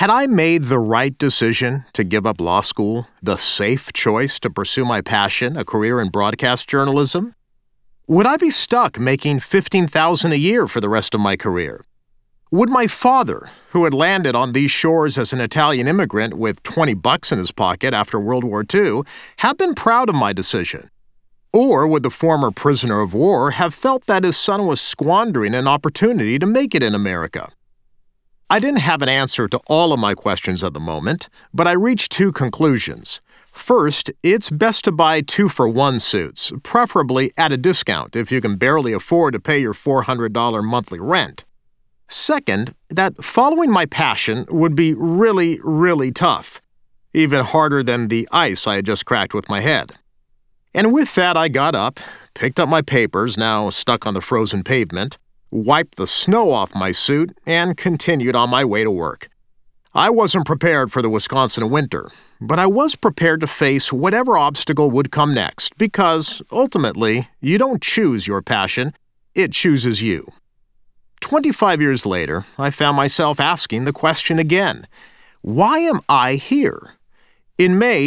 Had I made the right decision to give up law school, the safe choice to pursue my passion, a career in broadcast journalism? Would I be stuck making $15,000 a year for the rest of my career? Would my father, who had landed on these shores as an Italian immigrant with $20 in his pocket after World War II, have been proud of my decision? Or would the former prisoner of war have felt that his son was squandering an opportunity to make it in America? I didn't have an answer to all of my questions at the moment, but I reached two conclusions. First, it's best to buy 2-for-1 suits, preferably at a discount if you can barely afford to pay your $400 monthly rent. Second, that following my passion would be really, really tough, even harder than the ice I had just cracked with my head. And with that, I got up, picked up my papers, now stuck on the frozen pavement, wiped the snow off my suit, and continued on my way to work. I wasn't prepared for the Wisconsin winter, but I was prepared to face whatever obstacle would come next because, ultimately, you don't choose your passion, it chooses you. 25 years later, I found myself asking the question again, why am I here? In May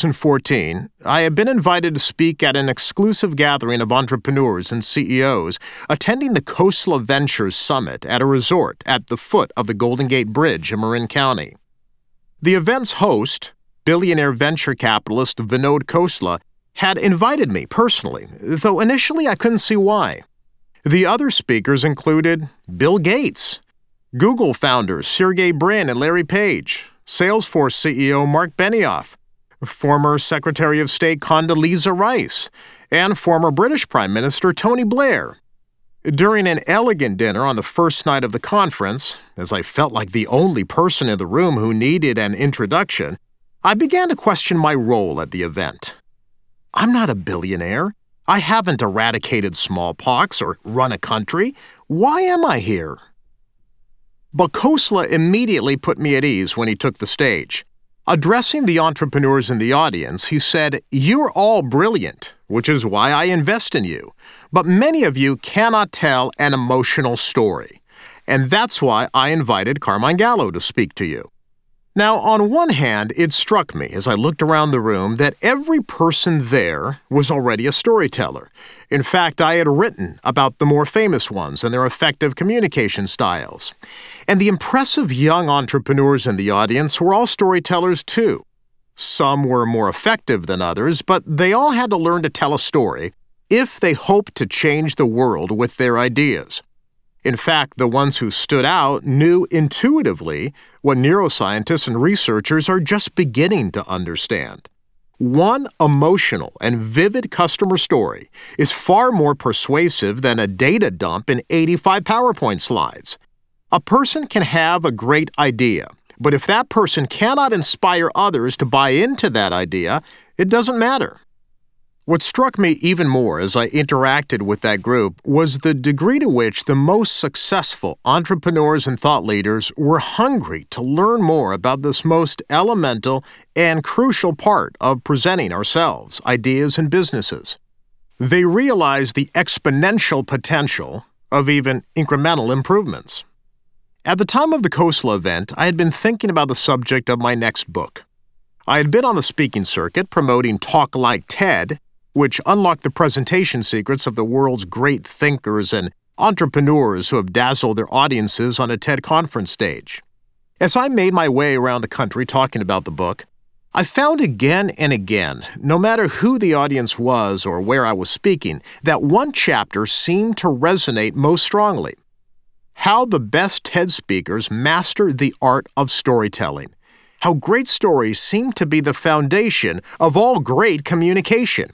2014, I had been invited to speak at an exclusive gathering of entrepreneurs and CEOs attending the Khosla Ventures Summit at a resort at the foot of the Golden Gate Bridge in Marin County. The event's host, billionaire venture capitalist Vinod Khosla, had invited me personally, though initially I couldn't see why. The other speakers included Bill Gates, Google founders Sergey Brin and Larry Page, Salesforce CEO Mark Benioff, former Secretary of State Condoleezza Rice, and former British Prime Minister Tony Blair. During an elegant dinner on the first night of the conference, as I felt like the only person in the room who needed an introduction, I began to question my role at the event. I'm not a billionaire. I haven't eradicated smallpox or run a country. Why am I here? But Khosla immediately put me at ease when he took the stage. Addressing the entrepreneurs in the audience, he said, "You're all brilliant, which is why I invest in you. But many of you cannot tell an emotional story. And that's why I invited Carmine Gallo to speak to you." Now, on one hand, it struck me as I looked around the room that every person there was already a storyteller. In fact, I had written about the more famous ones and their effective communication styles. And the impressive young entrepreneurs in the audience were all storytellers too. Some were more effective than others, but they all had to learn to tell a story if they hoped to change the world with their ideas. In fact, the ones who stood out knew intuitively what neuroscientists and researchers are just beginning to understand. One emotional and vivid customer story is far more persuasive than a data dump in 85 PowerPoint slides. A person can have a great idea, but if that person cannot inspire others to buy into that idea, it doesn't matter. What struck me even more as I interacted with that group was the degree to which the most successful entrepreneurs and thought leaders were hungry to learn more about this most elemental and crucial part of presenting ourselves, ideas, and businesses. They realized the exponential potential of even incremental improvements. At the time of the Khosla event, I had been thinking about the subject of my next book. I had been on the speaking circuit promoting Talk Like TED, which unlocked the presentation secrets of the world's great thinkers and entrepreneurs who have dazzled their audiences on a TED conference stage. As I made my way around the country talking about the book, I found again and again, no matter who the audience was or where I was speaking, that one chapter seemed to resonate most strongly. How the best TED speakers mastered the art of storytelling. How great stories seem to be the foundation of all great communication.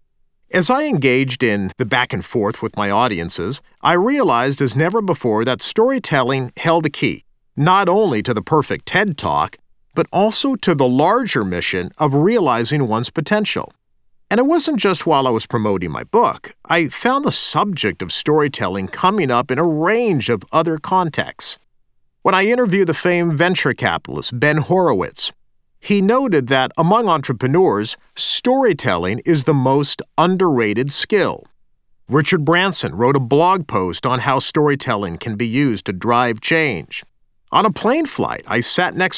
As I engaged in the back and forth with my audiences, I realized as never before that storytelling held a key, not only to the perfect TED Talk, but also to the larger mission of realizing one's potential. And it wasn't just while I was promoting my book. I found the subject of storytelling coming up in a range of other contexts. When I interviewed the famed venture capitalist Ben Horowitz, he noted that among entrepreneurs, storytelling is the most underrated skill. Richard Branson wrote a blog post on how storytelling can be used to drive change. On a plane flight, I sat next